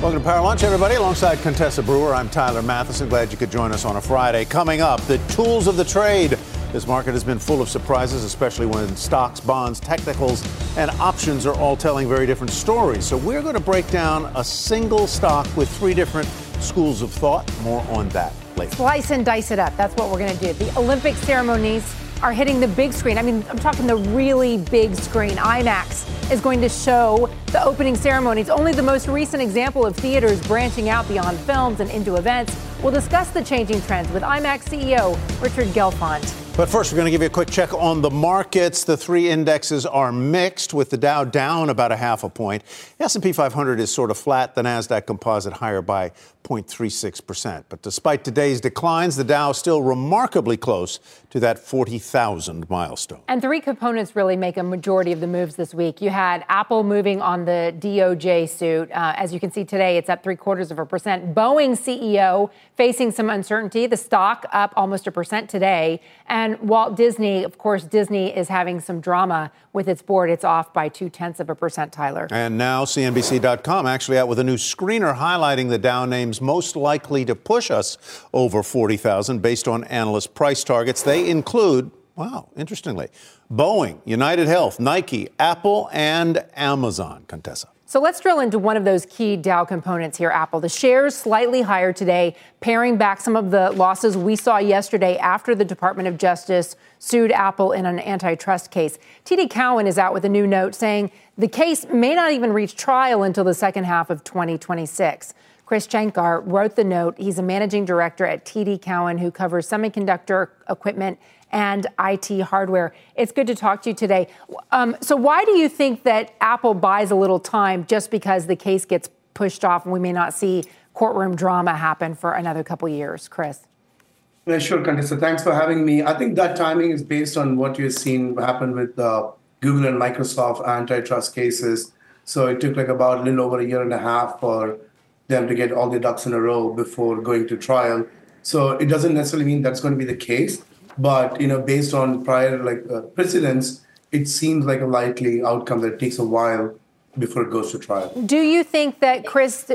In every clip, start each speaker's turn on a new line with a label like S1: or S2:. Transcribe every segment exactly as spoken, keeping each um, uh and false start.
S1: Welcome to Power Lunch, everybody. Alongside Contessa Brewer, I'm Tyler Matheson. Glad you could join us on a Friday. Coming up, the tools of the trade. This market has been full of surprises, especially when stocks, bonds, technicals, and options are all telling very different stories. So we're going to break down a single stock with three different schools of thought. More on that later.
S2: Slice and dice it up. That's what we're going to do. The Olympic ceremonies are hitting the big screen. I mean, I'm talking the really big screen. IMAX is going to show the opening ceremony. It's only the most recent example of theaters branching out beyond films and into events. We'll discuss the changing trends with IMAX C E O Richard Gelfond.
S1: But first, we're going to give you a quick check on the markets. The three indexes are mixed, with the Dow down about a half a point. The S and P five hundred is sort of flat. The NASDAQ Composite higher by zero point three six percent. But despite today's declines, the Dow is still remarkably close to that forty thousand milestone.
S2: And three components really make a majority of the moves this week. You had Apple moving on the D O J suit. Uh, as you can see today, it's up three quarters of a percent. Boeing C E O facing some uncertainty. The stock up almost a percent today. And Walt Disney, of course, Disney is having some drama with its board. It's off by two tenths of a percent, Tyler.
S1: And now C N B C dot com actually out with a new screener highlighting the Dow names most likely to push us over forty thousand based on analyst price targets. They include, wow, interestingly, Boeing, United Health, Nike, Apple, and Amazon. Contessa.
S2: So let's drill into one of those key Dow components here, Apple. The shares slightly higher today, paring back some of the losses we saw yesterday after the Department of Justice sued Apple in an antitrust case. T D Cowen is out with a new note saying the case may not even reach trial until the second half of twenty twenty-six. Chris Shankar wrote the note. He's a managing director at T D Cowen who covers semiconductor equipment and I T hardware. It's good to talk to you today. Um, so why do you think that Apple buys a little time just because the case gets pushed off and we may not see courtroom drama happen for another couple years? Chris.
S3: Yeah, sure, Contessa. Thanks for having me. I think that timing is based on what you've seen happen with uh, Google and Microsoft antitrust cases. So it took like about a little over a year and a half for them to get all the ducks in a row before going to trial. So it doesn't necessarily mean that's going to be the case. But, you know, based on prior like uh, precedents, it seems like a likely outcome that it takes a while before it goes to trial.
S2: Do you think that Chris?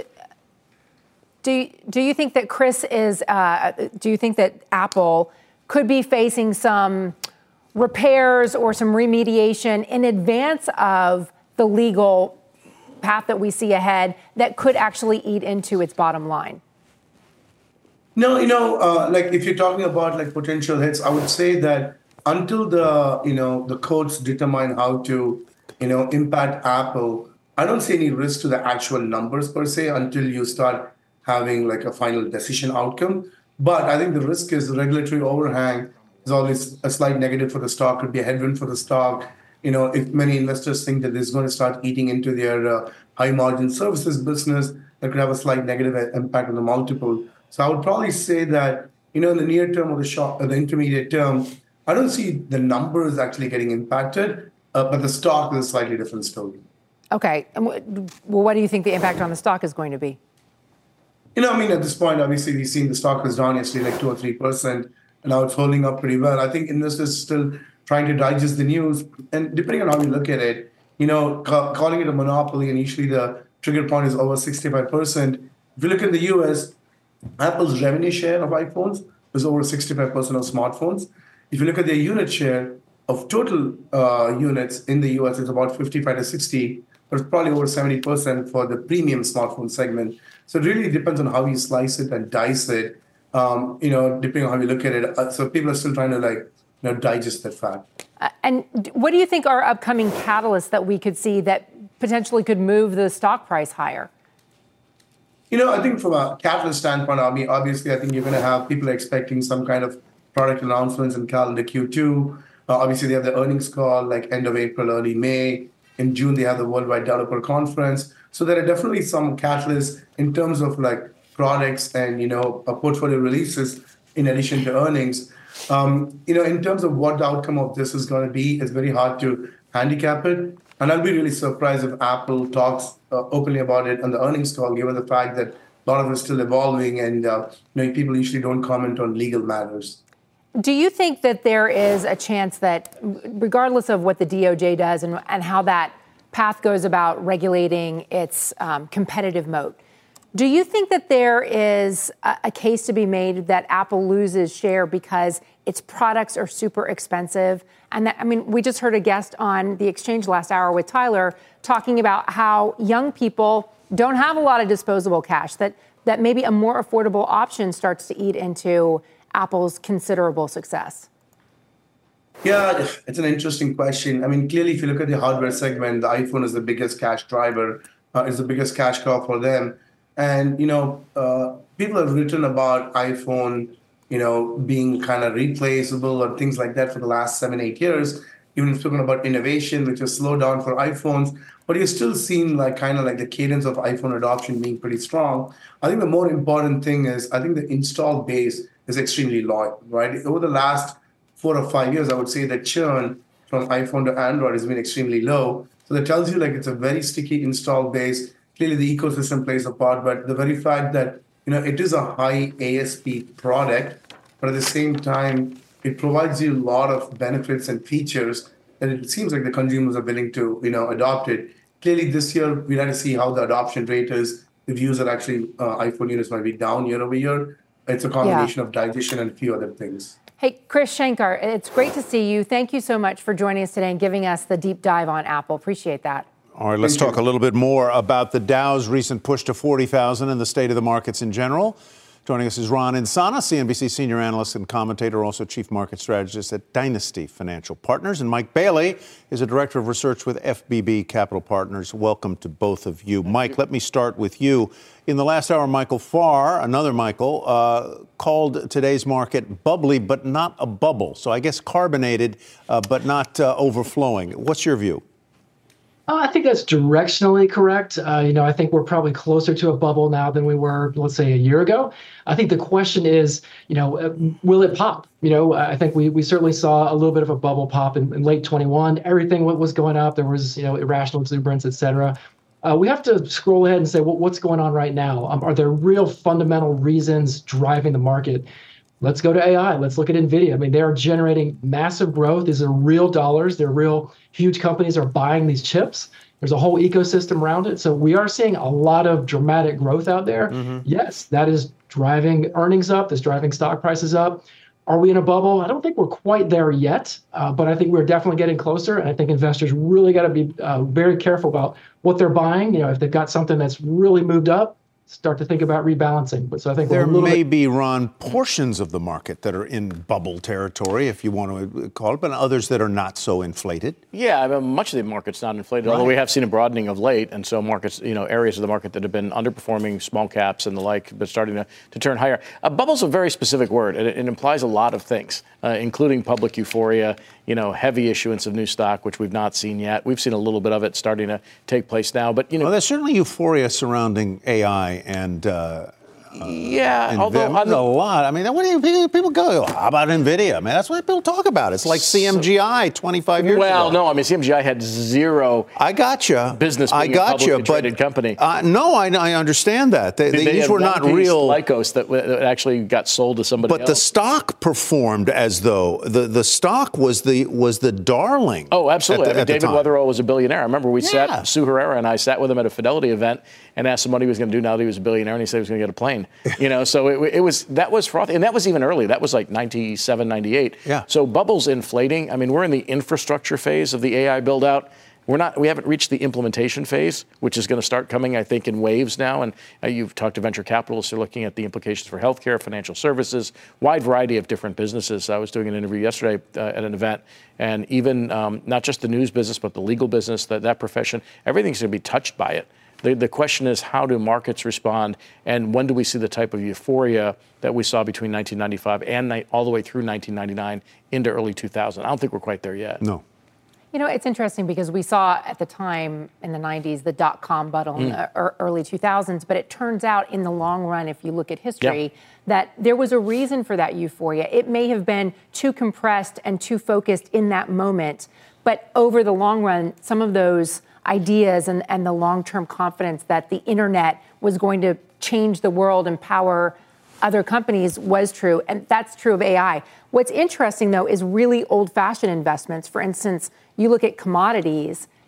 S2: Do do you think that Chris is? Uh, do you think that Apple could be facing some repairs or some remediation in advance of the legal path that we see ahead that could actually eat into its bottom line?
S3: No, you know, uh, like if you're talking about like potential hits, I would say that until the, you know, the courts determine how to, you know, impact Apple, I don't see any risk to the actual numbers per se until you start having like a final decision outcome. But I think the risk is the regulatory overhang is always a slight negative for the stock, could be a headwind for the stock. You know, if many investors think that this is going to start eating into their uh, high margin services business, that could have a slight negative impact on the multiple. So I would probably say that, you know, in the near term or the short or the intermediate term, I don't see the numbers actually getting impacted, uh, but the stock is a slightly different story.
S2: Okay. And w- well, what do you think the impact on the stock is going to be?
S3: You know, I mean, at this point, obviously, we've seen the stock was down yesterday like two or three percent, and now it's holding up pretty well. I think investors are still trying to digest the news. And depending on how you look at it, you know, ca- calling it a monopoly, and usually the trigger point is over sixty-five percent. If you look at the U S, Apple's revenue share of iPhones is over sixty-five percent of smartphones. If you look at their unit share of total uh, units in the U S, it's about fifty-five to sixty, but it's probably over seventy percent for the premium smartphone segment. So it really depends on how you slice it and dice it, um, you know, depending on how you look at it. Uh, so people are still trying to, like, you know, digest that fact.
S2: Uh, and what do you think are upcoming catalysts that we could see that potentially could move the stock price higher?
S3: You know, I think from a catalyst standpoint, I mean, obviously, I think you're going to have people expecting some kind of product announcements in calendar Q two. Uh, obviously, they have the earnings call like end of April, early May. In June, they have the Worldwide Developer Conference. So there are definitely some catalysts in terms of like products and, you know, uh, portfolio releases in addition to earnings. Um, you know, in terms of what the outcome of this is going to be, it's very hard to handicap it. And I'll be really surprised if Apple talks uh, openly about it on the earnings call, given the fact that a lot of it is still evolving and uh, you know, people usually don't comment on legal matters.
S2: Do you think that there is a chance that, regardless of what the D O J does and, and how that path goes about regulating its um, competitive moat, Do you think that there is a, a case to be made that Apple loses share because its products are super expensive? And that, I mean, we just heard a guest on the exchange last hour with Tyler talking about how young people don't have a lot of disposable cash, that, that maybe a more affordable option starts to eat into Apple's considerable success.
S3: Yeah, it's an interesting question. I mean, clearly, if you look at the hardware segment, the iPhone is the biggest cash driver, uh, is the biggest cash cow for them. And, you know, uh, people have written about iPhone, you know, being kind of replaceable or things like that for the last seven, eight years. Even spoken about innovation, which has slowed down for iPhones. But you're still seeing like kind of like the cadence of iPhone adoption being pretty strong. I think the more important thing is I think the install base is extremely low, right? Over the last four or five years, I would say that churn from iPhone to Android has been extremely low. So that tells you like it's a very sticky install base. Clearly, the ecosystem plays a part, but the very fact that, you know, it is a high A S P product, but at the same time, it provides you a lot of benefits and features that it seems like the consumers are willing to, you know, adopt it. Clearly, this year, we had to see how the adoption rate is. The views that actually uh, iPhone units might be down year over year. It's a combination yeah. of digestion and a few other things.
S2: Hey, Krish Shankar, it's great to see you. Thank you so much for joining us today and giving us the deep dive on Apple. Appreciate that.
S1: All right, let's talk a little bit more about the Dow's recent push to forty thousand and the state of the markets in general. Joining us is Ron Insana, C N B C senior analyst and commentator, also chief market strategist at Dynasty Financial Partners. And Mike Bailey is a director of research with F B B Capital Partners. Welcome to both of you. Thank Mike, you. Let me start with you. In the last hour, Michael Farr, another Michael, uh, called today's market bubbly but not a bubble. So I guess carbonated uh, but not uh, overflowing. What's your view?
S4: Uh, I think that's directionally correct. Uh, you know, I think we're probably closer to a bubble now than we were, let's say, a year ago. I think the question is, you know, uh, will it pop? You know, I think we we certainly saw a little bit of a bubble pop in, in late twenty-one. Everything was going up. There was, you know, irrational exuberance, et cetera. Uh, we have to scroll ahead and say, well, what's going on right now? Um, are there real fundamental reasons driving the market? Let's go to A I. Let's look at NVIDIA. I mean, they are generating massive growth. These are real dollars. They're real huge companies are buying these chips. There's a whole ecosystem around it. So we are seeing a lot of dramatic growth out there. Mm-hmm. Yes, that is driving earnings up. That's driving stock prices up. Are we in a bubble? I don't think we're quite there yet, uh, but I think we're definitely getting closer. And I think investors really got to be uh, very careful about what they're buying. You know, if they've got something that's really moved up, start to think about rebalancing. But so I think
S1: there
S4: we're a
S1: may
S4: bit-
S1: be, Ron, portions of the market that are in bubble territory, if you want to call it, but others that are not so inflated.
S5: Yeah, I mean, much of the market's not inflated, right. Although we have seen a broadening of late, and so markets, you know, areas of the market that have been underperforming, small caps and the like, but starting to, to turn higher. A bubble's a very specific word. It, it implies a lot of things, uh, including public euphoria, you know, heavy issuance of new stock, which we've not seen yet. We've seen a little bit of it starting to take place now, but you know,
S1: well, there's certainly euphoria surrounding A I and. Uh, Uh,
S5: yeah,
S1: Nv-
S5: although
S1: I mean, a lot. I mean, what do you, people go? How about NVIDIA? I mean, that's what people talk about. It's like C M G I twenty-five years
S5: well,
S1: ago.
S5: Well, no, I mean, C M G I had zero.
S1: I got you.
S5: Business. Being
S1: I got you, but
S5: company.
S1: Uh, no, I, I understand that. They,
S5: they,
S1: they, these were not real.
S5: Lycos that, that actually got sold to somebody
S1: but
S5: else.
S1: But the stock performed as though the, the stock was the was the darling.
S5: Oh, absolutely.
S1: At the,
S5: I mean,
S1: at
S5: David Weatherall was a billionaire. I remember we
S1: yeah.
S5: sat, Sue Herrera and I sat with him at a Fidelity event and asked him what he was going to do now that he was a billionaire, and he said he was going to get a plane. You know, so it, it was that was frothy, and that was even early. That was like ninety-seven, ninety-eight.
S1: Yeah.
S5: So bubbles inflating. I mean, we're in the infrastructure phase of the A I build out. We're not. We haven't reached the implementation phase, which is going to start coming, I think, in waves now. And uh, you've talked to venture capitalists who are looking at the implications for healthcare, financial services, wide variety of different businesses. I was doing an interview yesterday uh, at an event, and even um, not just the news business, but the legal business, that that profession, everything's going to be touched by it. The, the question is, how do markets respond, and when do we see the type of euphoria that we saw between nineteen ninety-five and ni- all the way through nineteen ninety-nine into early two thousand? I don't think we're quite there yet.
S1: No.
S2: You know, it's interesting because we saw at the time in the nineties the dot-com bubble mm. in the early two thousands, but it turns out in the long run, if you look at history, yeah. that there was a reason for that euphoria. It may have been too compressed and too focused in that moment, but over the long run, some of those ideas and, and the long-term confidence that the internet was going to change the world and power other companies was true, and that's true of A I. What's interesting, though, is really old-fashioned investments. For instance, you look at commodities,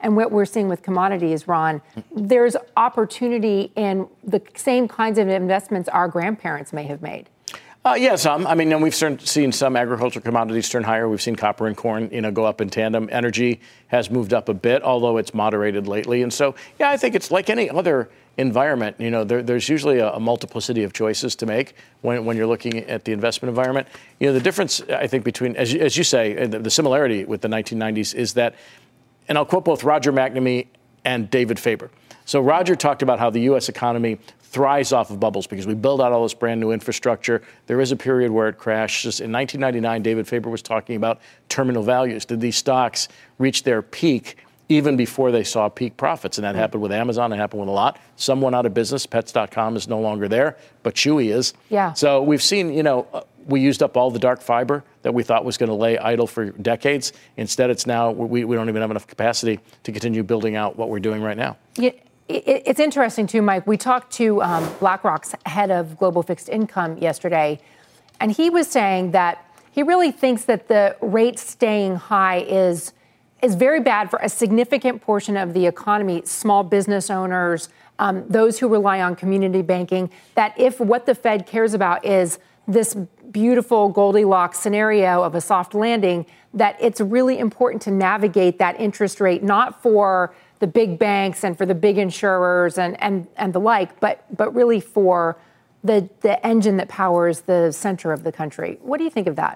S2: and what we're seeing with commodities, Ron, there's opportunity in the same kinds of investments our grandparents may have made.
S5: Uh, yeah, some. I mean, and we've seen some agricultural commodities turn higher. We've seen copper and corn, you know, go up in tandem. Energy has moved up a bit, although it's moderated lately. And so, yeah, I think it's like any other environment. You know, there, there's usually a, a multiplicity of choices to make when, when you're looking at the investment environment. You know, the difference, I think, between, as you, as you say, the, the similarity with the nineteen nineties is that, and I'll quote both Roger McNamee and David Faber. So Roger talked about how the U S economy thrives off of bubbles because we build out all this brand new infrastructure. There is a period where it crashes. In nineteen ninety-nine, David Faber was talking about terminal values. Did these stocks reach their peak even before they saw peak profits? And that happened with Amazon. It happened with a lot. Some went out of business. Pets dot com is no longer there, but Chewy is.
S2: Yeah.
S5: So we've seen, you know, we used up all the dark fiber that we thought was going to lay idle for decades. Instead, it's now we, we don't even have enough capacity to continue building out what we're doing right now.
S2: Yeah. It's interesting, too, Mike. We talked to um, BlackRock's head of global fixed income yesterday, and he was saying that he really thinks that the rate staying high is is very bad for a significant portion of the economy, small business owners, um, those who rely on community banking, that if what the Fed cares about is this beautiful Goldilocks scenario of a soft landing, that it's really important to navigate that interest rate, not for the big banks and for the big insurers and, and, and the like, but but really for the the engine that powers the center of the country. What do you think of that?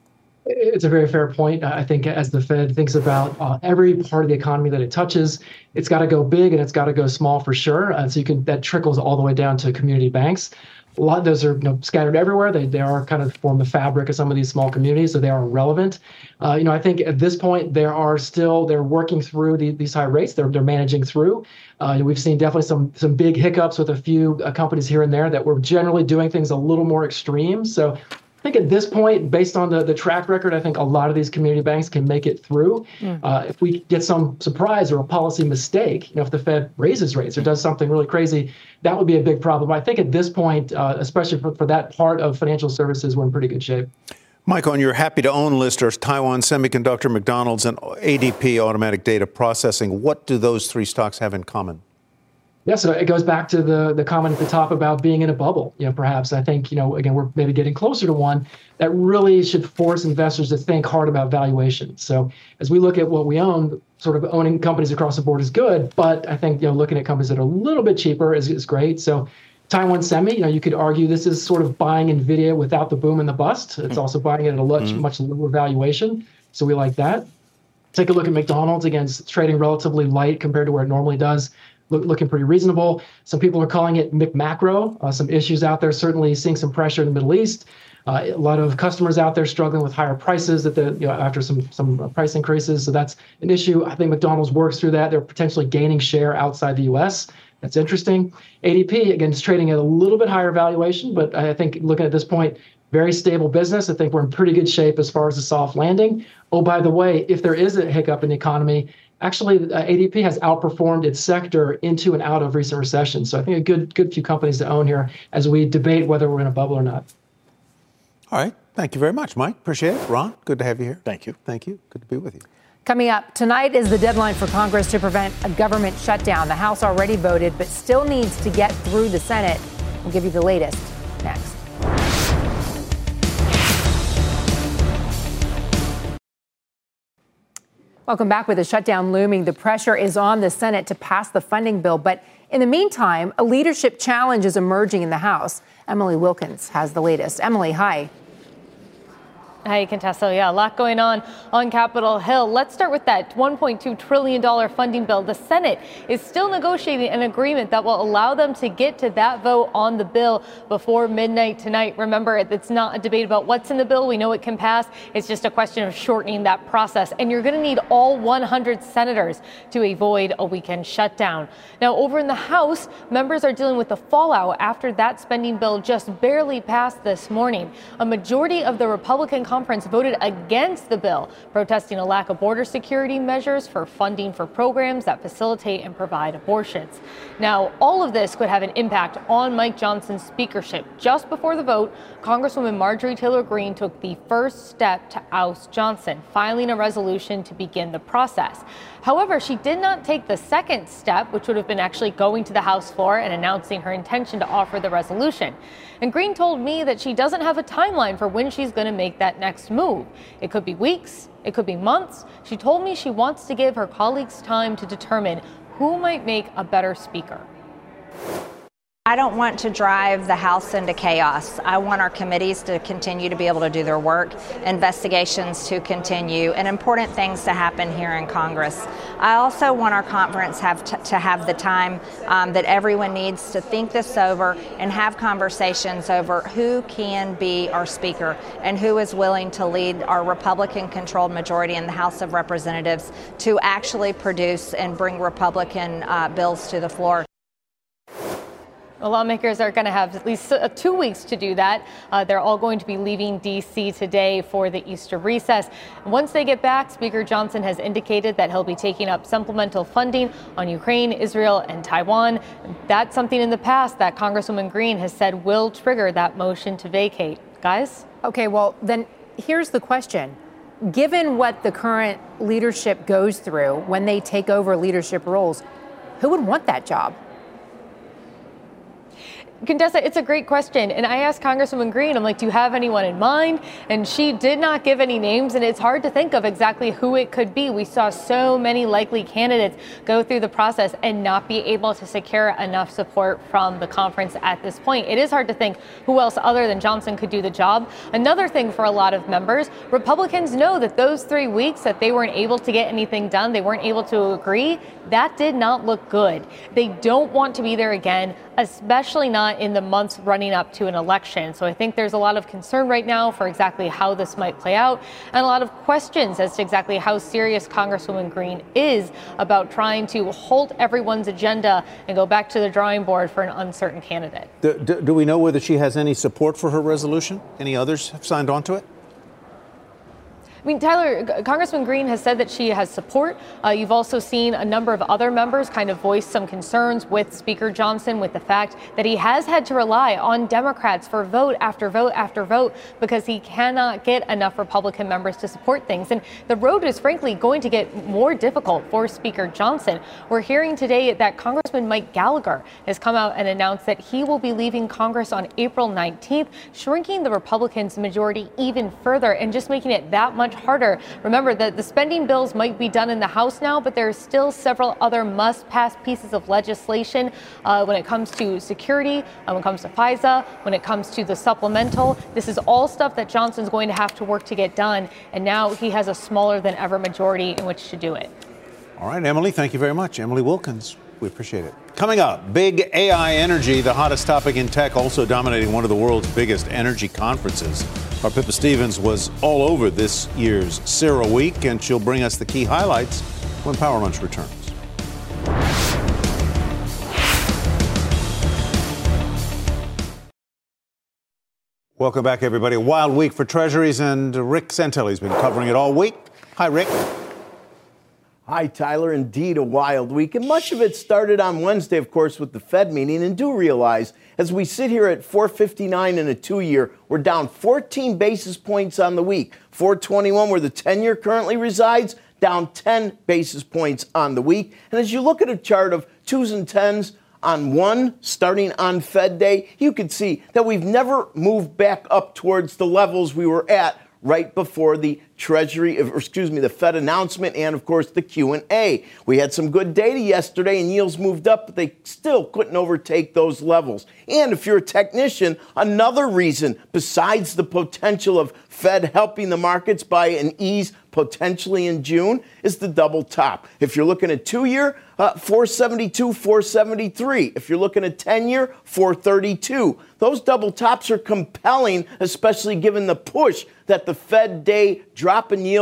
S4: It's a very fair point. I think as the Fed thinks about uh, every part of the economy that it touches, it's got to go big and it's got to go small for sure. And so you can that trickles all the way down to community banks. A lot of those are you know, scattered everywhere. They they are kind of form the fabric of some of these small communities, so they are relevant. Uh, you know, I think at this point there are still they're working through the, these high rates. They're they're managing through. Uh, we've seen definitely some some big hiccups with a few uh, companies here and there that were generally doing things a little more extreme. So I think at this point, based on the, the track record, I think a lot of these community banks can make it through. Mm. Uh, if we get some surprise or a policy mistake, you know, if the Fed raises rates or does something really crazy, that would be a big problem. I think at this point, uh, especially for, for that part of financial services, we're in pretty good shape.
S1: Mike, on your happy-to-own list are Taiwan Semiconductor, McDonald's, and A D P Automatic Data Processing. What do those three stocks have in common?
S4: Yeah, so it goes back to the the comment at the top about being in a bubble. You know, perhaps I think you know again we're maybe getting closer to one that really should force investors to think hard about valuation. So as we look at what we own, sort of owning companies across the board is good, but I think you know looking at companies that are a little bit cheaper is is great. So Taiwan Semi, you know, you could argue this is sort of buying NVIDIA without the boom and the bust. It's also buying it at a much mm-hmm. much lower valuation. So we like that. Take a look at McDonald's. Again, it's trading relatively light compared to where it normally does. Look, looking pretty reasonable. Some people are calling it McMacro. Uh, some issues out there, certainly seeing some pressure in the Middle East. Uh, a lot of customers out there struggling with higher prices at the, you know, after some some price increases. So that's an issue. I think McDonald's works through that. They're potentially gaining share outside the U S. That's interesting. A D P, again, is trading at a little bit higher valuation, but I think looking at this point, very stable business. I think we're in pretty good shape as far as a soft landing. Oh, by the way, if there is a hiccup in the economy, actually, uh, A D P has outperformed its sector into and out of recent recessions. So I think a good good few companies to own here as we debate whether we're in a bubble or not.
S1: All right. Thank you very much, Mike. Appreciate it. Ron, good to have you here.
S5: Thank you.
S1: Thank you. Good to be with you.
S2: Coming up, tonight is the deadline for Congress to prevent a government shutdown. The House already voted, but still needs to get through the Senate. We'll give you the latest next. Welcome back. With the shutdown looming, the pressure is on the Senate to pass the funding bill. But in the meantime, a leadership challenge is emerging in the House. Emily Wilkins has the latest. Emily, hi.
S6: Hi, Contessa. Yeah, a lot going on on Capitol Hill. Let's start with that one point two trillion dollars funding bill. The Senate is still negotiating an agreement that will allow them to get to that vote on the bill before midnight tonight. Remember, it's not a debate about what's in the bill. We know it can pass. It's just a question of shortening that process. And you're going to need all one hundred senators to avoid a weekend shutdown. Now, over in the House, members are dealing with the fallout after that spending bill just barely passed this morning. A majority of the Republican conference voted against the bill, protesting a lack of border security measures for funding for programs that facilitate and provide abortions. Now, all of this could have an impact on Mike Johnson's speakership. Just before the vote, Congresswoman Marjorie Taylor Greene took the first step to oust Johnson, filing a resolution to begin the process. However, she did not take the second step, which would have been actually going to the House floor and announcing her intention to offer the resolution. And Greene told me that she doesn't have a timeline for when she's going to make that next move. It could be weeks, it could be months. She told me she wants to give her colleagues time to determine who might make a better speaker.
S7: I don't want to drive the House into chaos. I want our committees to continue to be able to do their work, investigations to continue, and important things to happen here in Congress. I also want our conference have t- to have the time um, that everyone needs to think this over and have conversations over who can be our speaker and who is willing to lead our Republican-controlled majority in the House of Representatives to actually produce and bring Republican uh, bills to the floor.
S6: The lawmakers are going to have at least uh, two weeks to do that. Uh, they're all going to be leaving D C today for the Easter recess. Once they get back, Speaker Johnson has indicated that he'll be taking up supplemental funding on Ukraine, Israel, and Taiwan. That's something in the past that Congresswoman Greene has said will trigger that motion to vacate. Guys?
S2: Okay, well, then here's the question. Given what the current leadership goes through when they take over leadership roles, who would want that job?
S6: Contessa, it's a great question. And I asked Congresswoman Greene, I'm like, do you have anyone in mind? And she did not give any names. And it's hard to think of exactly who it could be. We saw so many likely candidates go through the process and not be able to secure enough support from the conference at this point. It is hard to think who else other than Johnson could do the job. Another thing for a lot of members, Republicans know that those three weeks that they weren't able to get anything done, they weren't able to agree, that did not look good. They don't want to be there again, especially not in the months running up to an election. So I think there's a lot of concern right now for exactly how this might play out, and a lot of questions as to exactly how serious Congresswoman Greene is about trying to halt everyone's agenda and go back to the drawing board for an uncertain candidate.
S1: Do, do, do we know whether she has any support for her resolution? Any others have signed on to it?
S6: I mean, Tyler, Congresswoman Greene has said that she has support. Uh, you've also seen a number of other members kind of voice some concerns with Speaker Johnson, with the fact that he has had to rely on Democrats for vote after vote after vote because he cannot get enough Republican members to support things. And the road is frankly going to get more difficult for Speaker Johnson. We're hearing today that Congressman Mike Gallagher has come out and announced that he will be leaving Congress on April nineteenth, shrinking the Republicans' majority even further and just making it that much harder. Remember that the spending bills might be done in the House now, but there are still several other must-pass pieces of legislation uh, when it comes to security, uh, when it comes to FISA, when it comes to the supplemental. This is all stuff that Johnson's going to have to work to get done, and now he has a smaller than ever majority in which to do it.
S1: All right, Emily, thank you very much. Emily Wilkins, we appreciate it. Coming up, big A I energy, the hottest topic in tech, also dominating one of the world's biggest energy conferences. Our Pippa Stevens was all over this year's CERA Week, and she'll bring us the key highlights when Power Lunch returns. Welcome back, everybody. A wild week for Treasuries, and Rick Santelli's been covering it all week. Hi, Rick.
S8: Hi, Tyler. Indeed, a wild week. And much of it started on Wednesday, of course, with the Fed meeting. And do realize, as we sit here at four fifty-nine in a two-year, we're down fourteen basis points on the week. four twenty-one, where the ten-year currently resides, down ten basis points on the week. And as you look at a chart of twos and tens on one, starting on Fed Day, you can see that we've never moved back up towards the levels we were at right before the Treasury, or excuse me, the Fed announcement and, of course, the Q and A. We had some good data yesterday and yields moved up, but they still couldn't overtake those levels. And if you're a technician, another reason besides the potential of Fed helping the markets by an ease potentially in June is the double top. If you're looking at two-year, uh, four seventy-two, four seventy-three. If you're looking at ten-year, four thirty-two. Those double tops are compelling, especially given the push that the Fed day drop in yields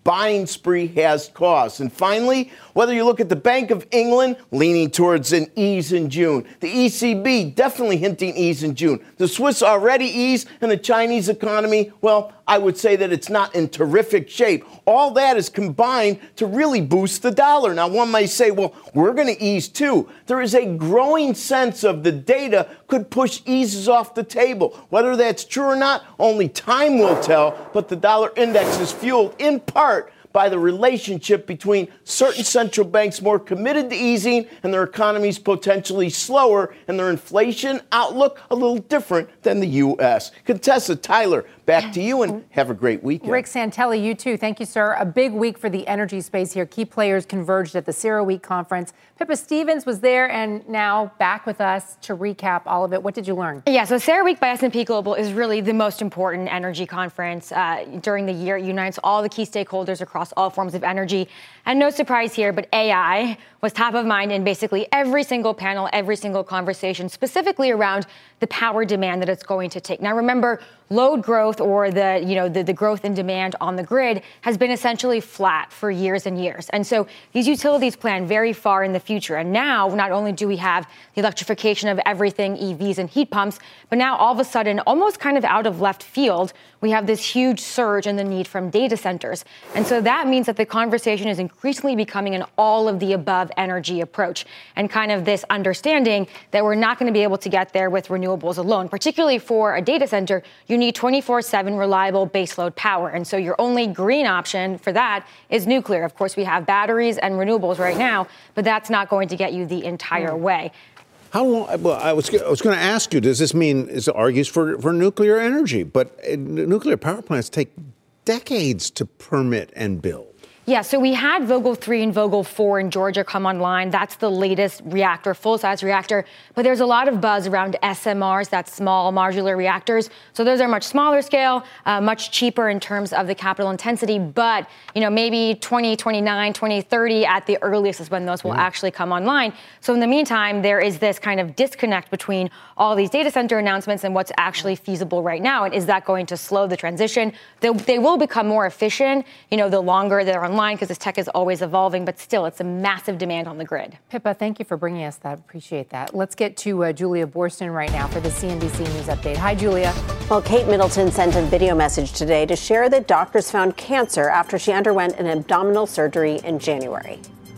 S8: buying spree has caused. And finally, whether you look at the Bank of England leaning towards an ease in June, the E C B definitely hinting ease in June, the Swiss already ease, and the Chinese economy, well, I would say that it's not in terrific shape. All that is combined to really boost the dollar. Now, one might say, well, we're going to ease too. There is a growing sense of the data could push eases off the table. Whether that's true or not, only time will tell, but the dollar index is fueled in part by the relationship between certain central banks more committed to easing and their economies potentially slower, and their inflation outlook a little different than the U S. Contessa, Tyler, back to you, and have a great weekend.
S2: Rick Santelli, you too. Thank you, sir. A big week for the energy space here. Key players converged at the CERAWeek conference. Pippa Stevens was there and now back with us to recap all of it. What did you learn?
S9: Yeah, so CERAWeek by S and P Global is really the most important energy conference uh, during the year. It unites all the key stakeholders across all forms of energy. And no surprise here, but A I was top of mind in basically every single panel, every single conversation, specifically around the power demand that it's going to take. Now, remember, load growth, or the, you know, the, the growth in demand on the grid, has been essentially flat for years and years. And so these utilities plan very far in the future. And now, not only do we have the electrification of everything, E Vs and heat pumps, but now all of a sudden, almost kind of out of left field, we have this huge surge in the need from data centers. And so that means that the conversation is increasingly becoming an all of the above energy approach, and kind of this understanding that we're not going to be able to get there with renewables alone. Particularly for a data center, you need twenty-four seven reliable baseload power. And so your only green option for that is nuclear. Of course, we have batteries and renewables right now, but that's not going to get you the entire mm. way.
S1: How long? Well, I was I was going to ask you. Does this mean it argues for for nuclear energy? But uh, nuclear power plants take decades to permit and build.
S9: Yeah, so we had Vogtle three and Vogtle four in Georgia come online. That's the latest reactor, full-size reactor. But there's a lot of buzz around S M Rs, that's small modular reactors. So those are much smaller scale, uh, much cheaper in terms of the capital intensity. But, you know, maybe twenty twenty-nine, twenty thirty at the earliest is when those will yeah. actually come online. So in the meantime, there is this kind of disconnect between all these data center announcements and what's actually feasible right now. And is that going to slow the transition? They, they will become more efficient, you know, the longer they're on line, because this tech is always evolving, but still, it's a massive demand on the grid.
S2: Pippa, thank you for bringing us that. Appreciate that. Let's get to uh, Julia Boorstin right now for the C N B C News Update. Hi, Julia.
S10: Well, Kate Middleton sent a video message today to share that doctors found cancer after she underwent an abdominal surgery in January.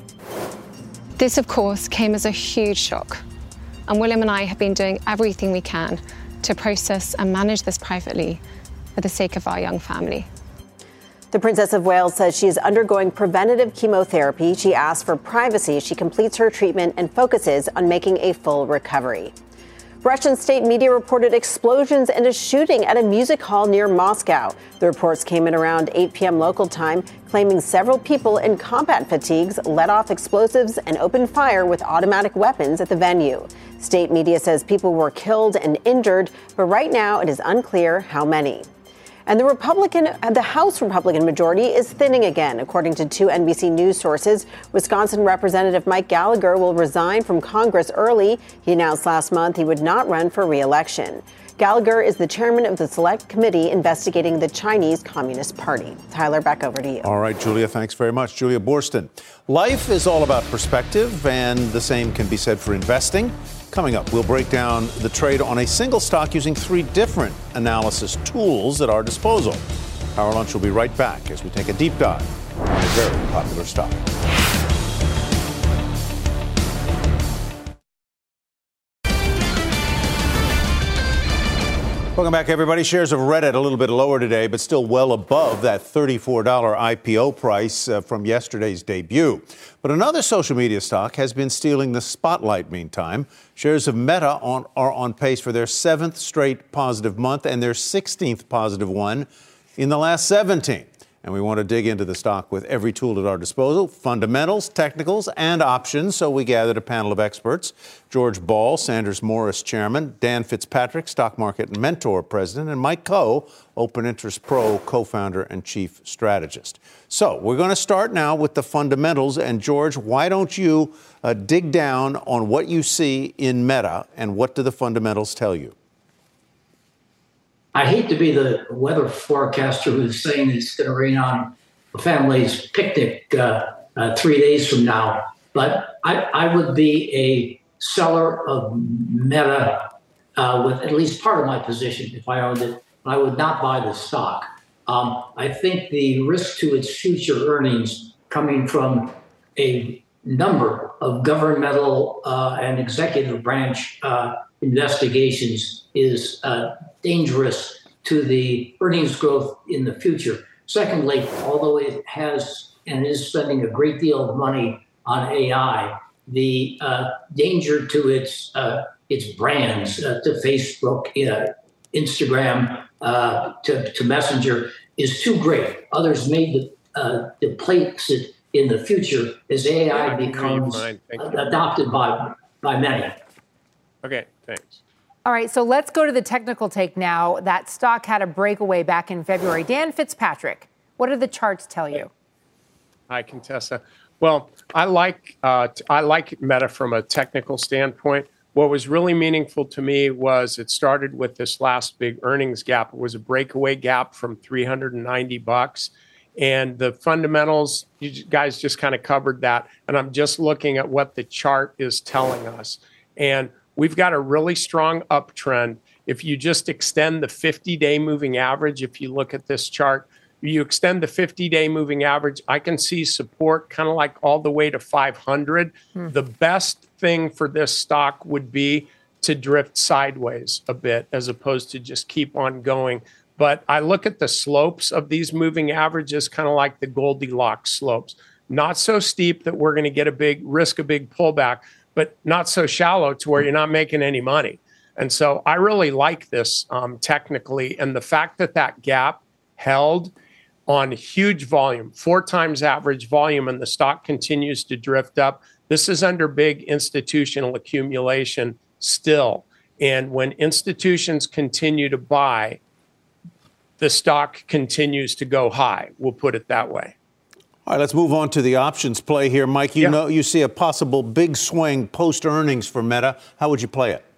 S11: This, of course, came as a huge shock. And William and I have been doing everything we can to process and manage this privately for the sake of our young family.
S10: The Princess of Wales says she is undergoing preventative chemotherapy. She asks for privacy as she completes her treatment and focuses on making a full recovery. Russian state media reported explosions and a shooting at a music hall near Moscow. The reports came in around eight p.m. local time, claiming several people in combat fatigues let off explosives and opened fire with automatic weapons at the venue. State media says people were killed and injured, but right now it is unclear how many. And the Republican, the House Republican majority is thinning again. According to two N B C News sources, Wisconsin Representative Mike Gallagher will resign from Congress early. He announced last month he would not run for re-election. Gallagher is the chairman of the Select Committee investigating the Chinese Communist Party. Tyler, back over to you.
S1: All right, Julia, thanks very much. Julia Boorstin. Life is all about perspective, and the same can be said for investing. Coming up, we'll break down the trade on a single stock using three different analysis tools at our disposal. Power Lunch will be right back as we take a deep dive on a very popular stock. Welcome back, everybody. Shares of Reddit a little bit lower today, but still well above that thirty-four dollars I P O price uh, from yesterday's debut. But another social media stock has been stealing the spotlight meantime. Shares of Meta on, are on pace for their seventh straight positive month and their sixteenth positive one in the last seventeen. And we want to dig into the stock with every tool at our disposal, fundamentals, technicals, and options. So we gathered a panel of experts: George Ball, Sanders Morris chairman; Dan Fitzpatrick, stock market mentor president; and Mike Coe, Open Interest Pro co-founder and chief strategist. So we're going to start now with the fundamentals. And George, why don't you uh, dig down on what you see in Meta and what do the fundamentals tell you?
S12: I hate to be the weather forecaster who's saying it's going to rain on a family's picnic uh, uh, three days from now. But I, I would be a seller of Meta uh, with at least part of my position if I owned it. I would not buy the stock. Um, I think the risk to its future earnings coming from a number of governmental uh, and executive branch uh, investigations is uh, dangerous to the earnings growth in the future. Secondly, although it has and is spending a great deal of money on A I, the uh, danger to its uh, its brands, uh, to Facebook, uh, Instagram, uh, to, to Messenger, is too great. Others may uh, deplace it in the future as A I becomes adopted by by many.
S13: Okay, thanks.
S2: All right, so let's go to the technical take now. That stock had a breakaway back in February. Dan Fitzpatrick, what do the charts tell you?
S13: Hi, Contessa. Well, I like uh, I like Meta from a technical standpoint. What was really meaningful to me was it started with this last big earnings gap. It was a breakaway gap from three hundred ninety bucks. And the fundamentals, you guys just kind of covered that. And I'm just looking at what the chart is telling us. And we've got a really strong uptrend. If you just extend the fifty-day moving average, if you look at this chart, you extend the fifty-day moving average, I can see support kind of like all the way to five hundred. Hmm. The best thing for this stock would be to drift sideways a bit as opposed to just keep on going. But I look at the slopes of these moving averages kind of like the Goldilocks slopes. Not so steep that we're going to get a big risk, a big pullback, but not so shallow to where you're not making any money. And so I really like this um, technically. And the fact that that gap held on huge volume, four times average volume, and the stock continues to drift up. This is under big institutional accumulation still. And when institutions continue to buy, the stock continues to go high. We'll put it that way.
S1: All right, let's move on to the options play here. Mike, you
S13: yeah.
S1: know you see a possible big swing post-earnings for Meta. How would you play it?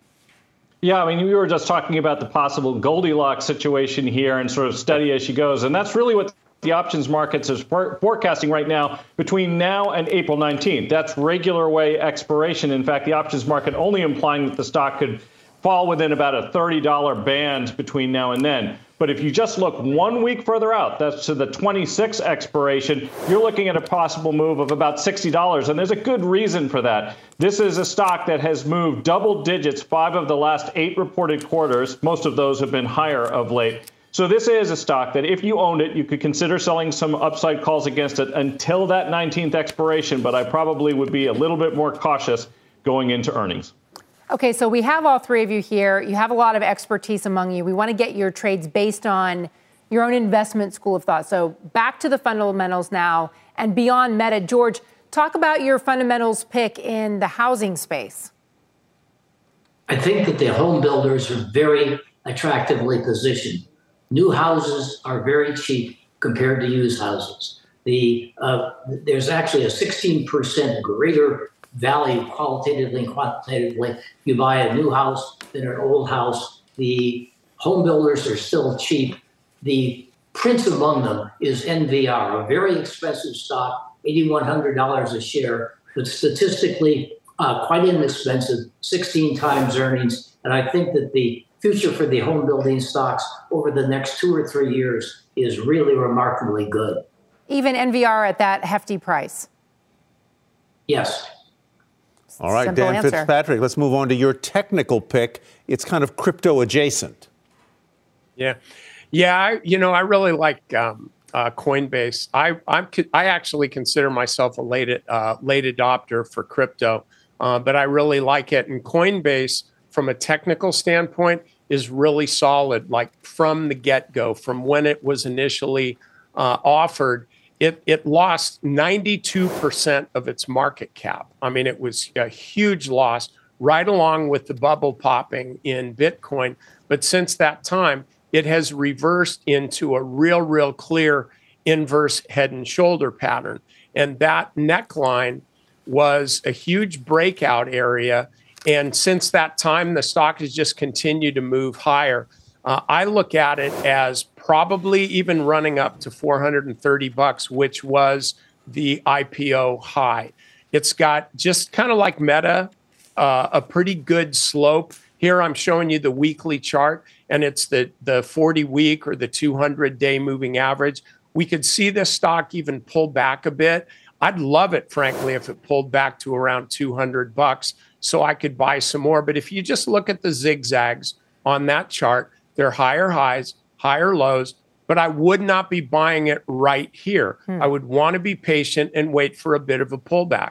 S14: Yeah, I mean, we were just talking about the possible Goldilocks situation here and sort of steady as she goes. And that's really what the options markets is for- forecasting right now between now and April nineteenth. That's regular way expiration. In fact, the options market only implying that the stock could fall within about a thirty dollars band between now and then. But if you just look one week further out, that's to the twenty-sixth expiration, you're looking at a possible move of about sixty dollars. And there's a good reason for that. This is a stock that has moved double digits five of the last eight reported quarters. Most of those have been higher of late. So this is a stock that if you owned it, you could consider selling some upside calls against it until that nineteenth expiration. But I probably would be a little bit more cautious going into earnings.
S2: Okay, so we have all three of you here. You have a lot of expertise among you. We want to get your trades based on your own investment school of thought. So back to the fundamentals now and beyond Meta. George, talk about your fundamentals pick in the housing space.
S12: I think that the home builders are very attractively positioned. New houses are very cheap compared to used houses. The uh, there's actually a sixteen percent greater value qualitatively and quantitatively if you buy a new house than an old house. The home builders are still cheap. The prince among them is N V R, a very expensive stock, eight thousand one hundred dollars a share, but statistically uh, quite inexpensive, sixteen times earnings. And I think that the future for the home building stocks over the next two or three years is really remarkably good.
S2: Even N V R at that hefty price?
S12: Yes.
S1: All right,
S2: Simple
S1: Dan
S2: answer.
S1: Fitzpatrick, let's move on to your technical pick. It's kind of crypto adjacent.
S13: Yeah. Yeah, I, you know, I really like um, uh, Coinbase. I I'm, I actually consider myself a late uh, late adopter for crypto, uh, but I really like it. And Coinbase, from a technical standpoint, is really solid, like from the get-go, from when it was initially uh, offered. It, it lost ninety-two percent of its market cap. I mean, it was a huge loss right along with the bubble popping in Bitcoin. But since that time, it has reversed into a real, real clear inverse head and shoulder pattern. And that neckline was a huge breakout area. And since that time, the stock has just continued to move higher. Uh, I look at it as probably even running up to four hundred thirty bucks, which was the I P O high. It's got, just kind of like Meta, uh, a pretty good slope. Here I'm showing you the weekly chart, and it's the, the forty week or the two hundred day moving average. We could see this stock even pull back a bit. I'd love it, frankly, if it pulled back to around two hundred bucks so I could buy some more. But if you just look at the zigzags on that chart, they're higher highs, higher lows, but I would not be buying it right here. Hmm. I would want to be patient and wait for a bit of a pullback.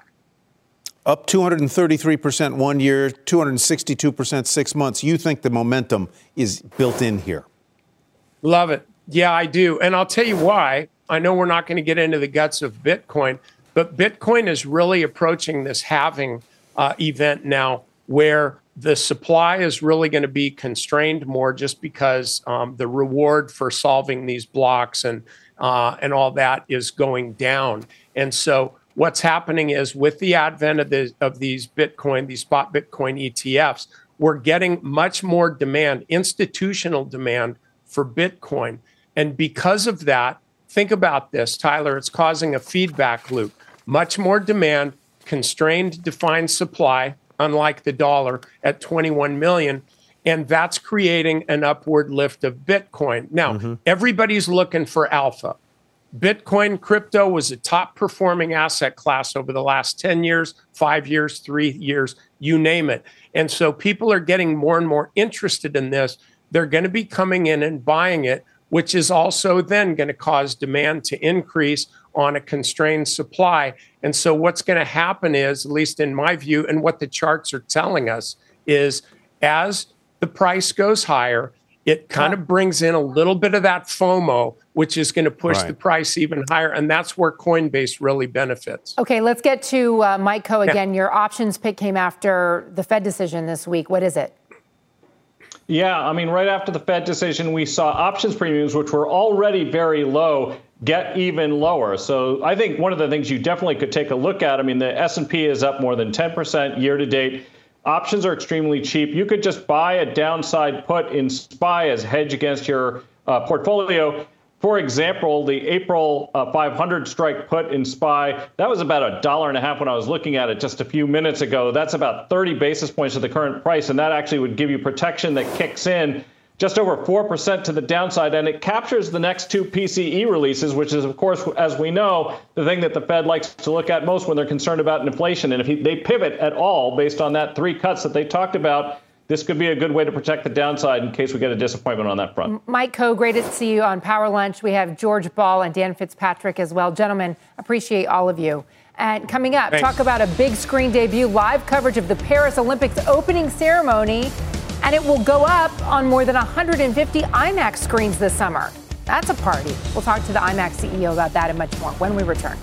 S1: Up two hundred thirty-three percent one year, two hundred sixty-two percent six months. You think the momentum is built in here?
S13: Love it. Yeah, I do. And I'll tell you why. I know we're not going to get into the guts of Bitcoin, but Bitcoin is really approaching this halving uh, event now, where the supply is really going to be constrained more, just because um, the reward for solving these blocks and uh, and all that is going down. And so what's happening is, with the advent of, the, of these Bitcoin, these spot Bitcoin E T Fs, we're getting much more demand, institutional demand for Bitcoin. And because of that, think about this, Tyler, it's causing a feedback loop. Much more demand, constrained defined supply, unlike the dollar at twenty-one million. And that's creating an upward lift of Bitcoin. Now, mm-hmm. everybody's looking for alpha. Bitcoin crypto was a top performing asset class over the last ten years, five years, three years, you name it. And so people are getting more and more interested in this. They're going to be coming in and buying it, which is also then going to cause demand to increase on a constrained supply. And so what's going to happen is, at least in my view, and what the charts are telling us, is as the price goes higher, it kind of brings in a little bit of that FOMO, which is going to push right. the price even higher. And that's where Coinbase really benefits.
S2: Okay, let's get to uh, Mike Khouw again. Yeah. Your options pick came after the Fed decision this week. What is it?
S14: Yeah, I mean, right after the Fed decision, we saw options premiums, which were already very low, get even lower. So I think one of the things you definitely could take a look at, I mean, the S and P is up more than ten percent year to date. Options are extremely cheap. You could just buy a downside put in S P Y as hedge against your uh, portfolio. For example, the April uh, five hundred strike put in S P Y, that was about a dollar and a half when I was looking at it just a few minutes ago. That's about thirty basis points of the current price, and that actually would give you protection that kicks in just over four percent to the downside, and it captures the next two P C E releases, which is, of course, as we know, the thing that the Fed likes to look at most when they're concerned about inflation. And if he, they pivot at all based on that three cuts that they talked about, this could be a good way to protect the downside in case we get a disappointment on that front.
S2: Mike Khouw, great to see you on Power Lunch. We have George Ball and Dan Fitzpatrick as well. Gentlemen, appreciate all of you. And coming up, Thanks. Talk about a big screen debut, live coverage of the Paris Olympics opening ceremony. And it will go up on more than one hundred fifty IMAX screens this summer. That's a party. We'll talk to the IMAX C E O about that and much more when we return.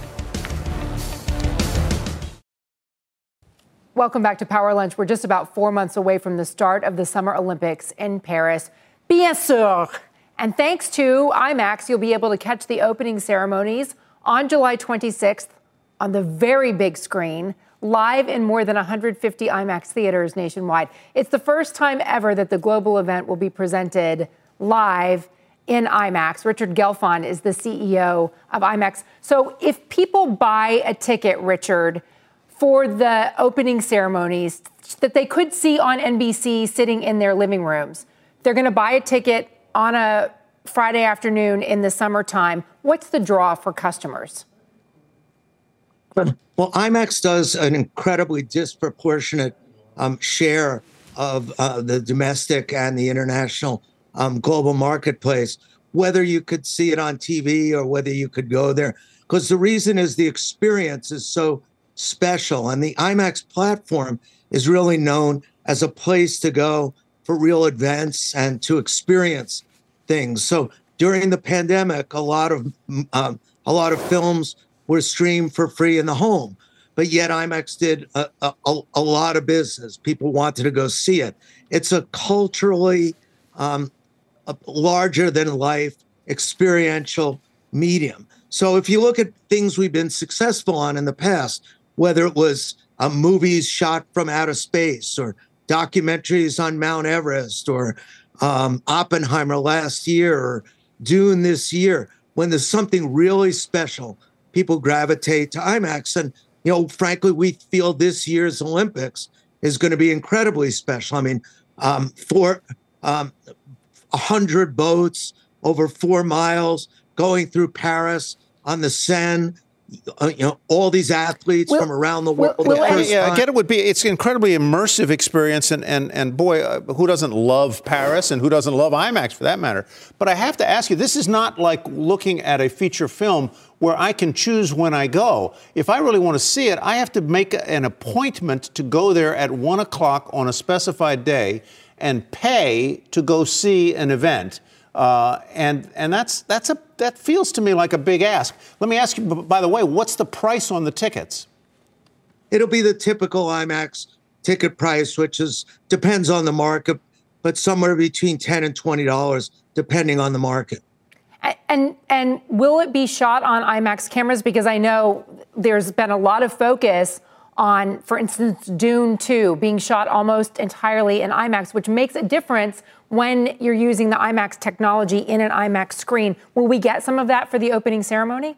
S2: Welcome back to Power Lunch. We're just about four months away from the start of the Summer Olympics in Paris. Bien sûr. And thanks to IMAX, you'll be able to catch the opening ceremonies on July twenty-sixth on the very big screen, live in more than one hundred fifty IMAX theaters nationwide. It's the first time ever that the global event will be presented live in IMAX. Richard Gelfond is the C E O of IMAX. So if people buy a ticket, Richard, for the opening ceremonies that they could see on N B C sitting in their living rooms, they're going to buy a ticket on a Friday afternoon in the summertime. What's the draw for customers?
S15: Well, IMAX does an incredibly disproportionate um, share of uh, the domestic and the international um, global marketplace, whether you could see it on T V or whether you could go there. Because the reason is the experience is so special. And the IMAX platform is really known as a place to go for real events and to experience things. So during the pandemic, a lot of um, a lot of films were streamed for free in the home, but yet IMAX did a, a, a lot of business. People wanted to go see it. It's a culturally um, a larger than life experiential medium. So if you look at things we've been successful on in the past, whether it was uh, movies shot from outer space or documentaries on Mount Everest or um, Oppenheimer last year, or Dune this year. When there's something really special, people gravitate to IMAX. And, you know, frankly, we feel this year's Olympics is going to be incredibly special. I mean, um, for um, one hundred boats over four miles going through Paris on the Seine, uh, you know, all these athletes
S1: Well-
S15: from around the world.
S1: Well,
S15: the
S1: I,
S15: first
S1: yeah, I
S15: time-
S1: get it would be, it's an incredibly immersive experience. And, and, and boy, uh, who doesn't love Paris and who doesn't love IMAX for that matter? But I have to ask you, this is not like looking at a feature film where I can choose when I go. If I really want to see it, I have to make an appointment to go there at one o'clock on a specified day and pay to go see an event. Uh, and and that's that's a that feels to me like a big ask. Let me ask you, b- by the way, what's the price on the tickets?
S15: It'll be the typical IMAX ticket price, which is depends on the market, but somewhere between ten and twenty dollars, depending on the market.
S2: A- And and will it be shot on IMAX cameras? Because I know there's been a lot of focus on, for instance, Dune two being shot almost entirely in IMAX, which makes a difference when you're using the IMAX technology in an IMAX screen. Will we get some of that for the opening ceremony?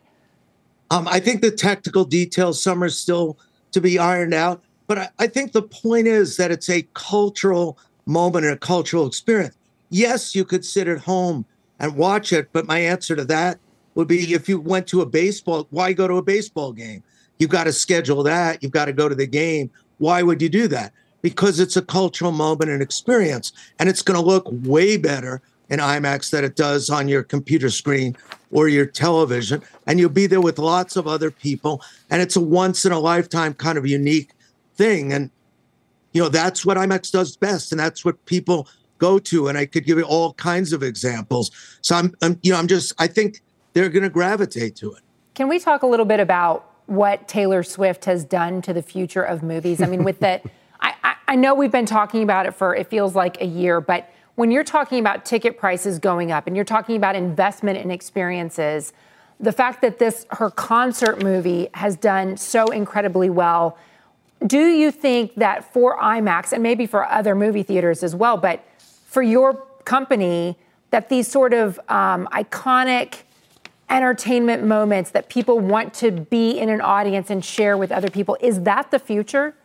S15: Um, I think the technical details, some are still to be ironed out. But I, I think the point is that it's a cultural moment and a cultural experience. Yes, you could sit at home and watch it, but my answer to that would be if you went to a baseball, why go to a baseball game? You've got to schedule that. You've got to go to the game. Why would you do that? Because it's a cultural moment and experience, and it's going to look way better in IMAX than it does on your computer screen or your television. And you'll be there with lots of other people, and it's a once in a lifetime kind of unique thing. And, you know, that's what IMAX does best, and that's what people go to. And I could give you all kinds of examples. So I'm, I'm you know, I'm just, I think they're going to gravitate to it.
S2: Can we talk a little bit about what Taylor Swift has done to the future of movies? I mean, with that, I, I, I know we've been talking about it for, it feels like a year, but when you're talking about ticket prices going up and you're talking about investment in experiences, the fact that this, her concert movie has done so incredibly well, do you think that for IMAX and maybe for other movie theaters as well, but for your company, that these sort of um, iconic entertainment moments that people want to be in an audience and share with other people, is that the future?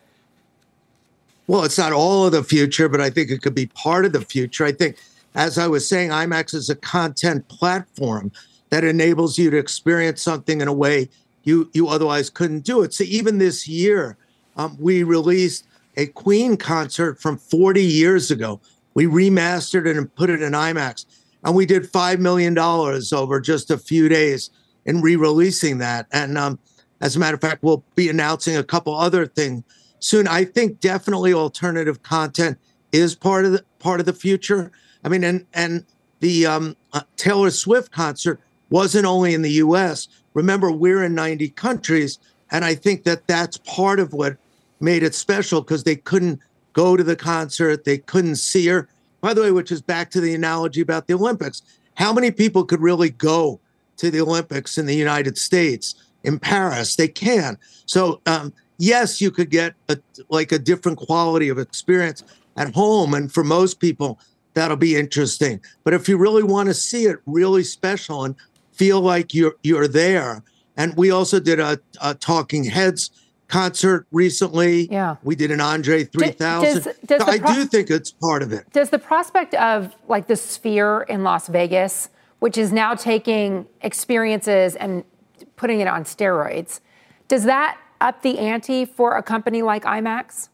S15: Well, it's not all of the future, but I think it could be part of the future. I think, as I was saying, IMAX is a content platform that enables you to experience something in a way you, you otherwise couldn't do it. So even this year, um, we released a Queen concert from forty years ago. We remastered it and put it in IMAX. And we did five million dollars over just a few days in re-releasing that. And um, as a matter of fact, we'll be announcing a couple other things soon. I think definitely alternative content is part of the part of the future. I mean, and and the um, uh, Taylor Swift concert wasn't only in the U S. Remember, we're in ninety countries, and I think that that's part of what made it special, because they couldn't go to the concert, they couldn't see her. By the way, which is back to the analogy about the Olympics. How many people could really go to the Olympics in the United States, in Paris? They can. So, um, yes, you could get a, like a different quality of experience at home. And for most people, that'll be interesting. But if you really want to see it really special and feel like you're you're there. And we also did a, a Talking Heads concert recently.
S2: Yeah.
S15: We did an Andre three thousand.
S2: Does- does
S15: So
S2: the
S15: I
S2: pro-
S15: do think it's part of it.
S2: Does the prospect of like the Sphere in Las Vegas, which is now taking experiences and putting it on steroids, does that up the ante for a company like IMAX?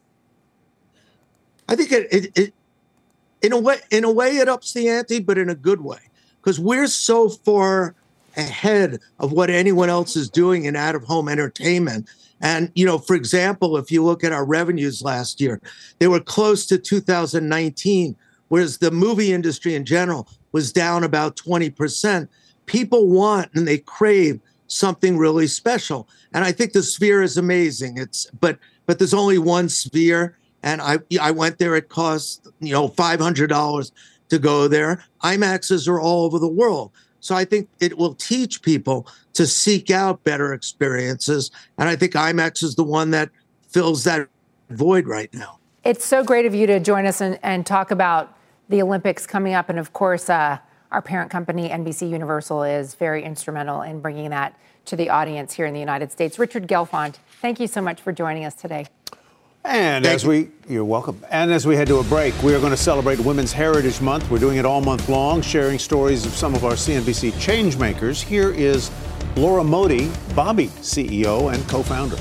S15: I think it, it, it in a way, in a way, it ups the ante, but in a good way, because we're so far ahead of what anyone else is doing in out-of-home entertainment. And, you know, for example, if you look at our revenues last year, they were close to two thousand nineteen, whereas the movie industry in general was down about twenty percent. People want and they crave something really special. And I think the Sphere is amazing. It's but but there's only one Sphere. And I I went there. It cost, you know, five hundred dollars to go there. IMAXs are all over the world. So I think it will teach people to seek out better experiences. And I think IMAX is the one that fills that void right now.
S2: It's so great of you to join us and, and talk about the Olympics coming up. And of course, uh, our parent company, N B C Universal, is very instrumental in bringing that to the audience here in the United States. Richard Gelfond, thank you so much for joining us today.
S1: And Thank as you. we, you're welcome. And as we head to a break, we are going to celebrate Women's Heritage Month. We're doing it all month long, sharing stories of some of our C N B C change makers. Here is Laura Modi, Bobby C E O and co-founder.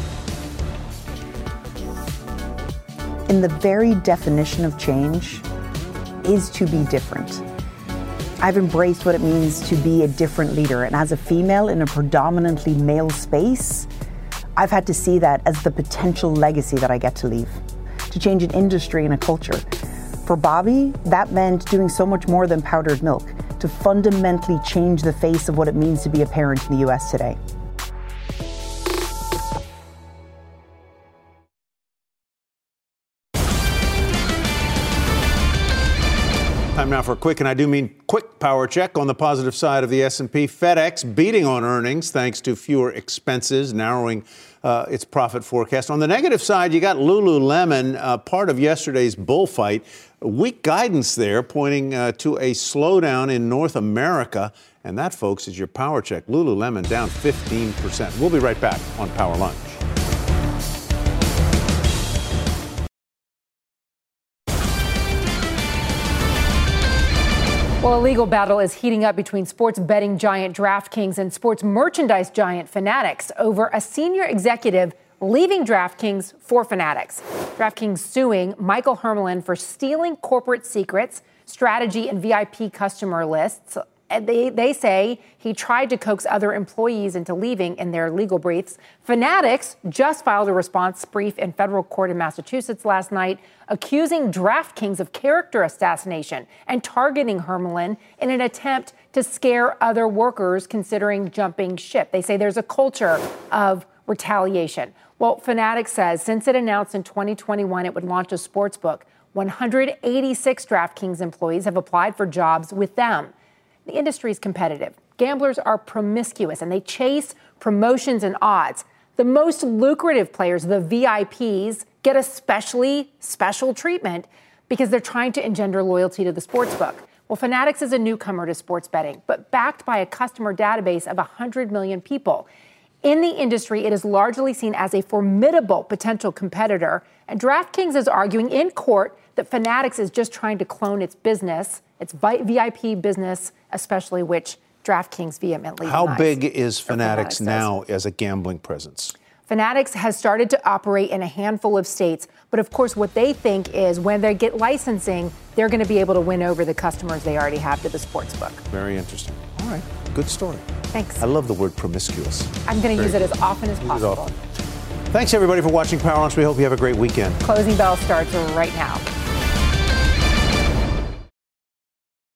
S16: In the very definition of change is to be different. I've embraced what it means to be a different leader. And as a female in a predominantly male space, I've had to see that as the potential legacy that I get to leave, to change an industry and a culture. For Bobby, that meant doing so much more than powdered milk, to fundamentally change the face of what it means to be a parent in the U S today.
S1: Time now for a quick, and I do mean quick, power check. On the positive side of the S and P, FedEx beating on earnings thanks to fewer expenses, narrowing uh, its profit forecast. On the negative side, you got Lululemon, uh, part of yesterday's bullfight. Weak guidance there, pointing uh, to a slowdown in North America. And that, folks, is your power check. Lululemon down fifteen percent. We'll be right back on Power Lunch.
S2: Well, a legal battle is heating up between sports betting giant DraftKings and sports merchandise giant Fanatics over a senior executive leaving DraftKings for Fanatics. DraftKings suing Michael Hermelin for stealing corporate secrets, strategy, and V I P customer lists. And they, they say he tried to coax other employees into leaving in their legal briefs. Fanatics just filed a response brief in federal court in Massachusetts last night, accusing DraftKings of character assassination and targeting Hermelin in an attempt to scare other workers considering jumping ship. They say there's a culture of retaliation. Well, Fanatics says since it announced in twenty twenty-one it would launch a sports book, one hundred eighty-six DraftKings employees have applied for jobs with them. The industry is competitive. Gamblers are promiscuous and they chase promotions and odds. The most lucrative players, the V I Ps, get especially special treatment because they're trying to engender loyalty to the sportsbook. Well, Fanatics is a newcomer to sports betting, but backed by a customer database of one hundred million people. In the industry, it is largely seen as a formidable potential competitor, and DraftKings is arguing in court that Fanatics is just trying to clone its business, its V I P business, especially which DraftKings vehemently denies.
S1: How big is Fanatics now as a gambling presence?
S2: Fanatics has started to operate in a handful of states, but of course what they think is when they get licensing, they're going to be able to win over the customers they already have to the sportsbook.
S1: Very interesting. All right, good story.
S2: Thanks.
S1: I love the word promiscuous.
S2: I'm going to use
S1: good.
S2: it as often as
S1: Use
S2: possible.
S1: Thanks, everybody, for watching Power Lunch. We hope you have a great weekend.
S2: Closing bell starts right now.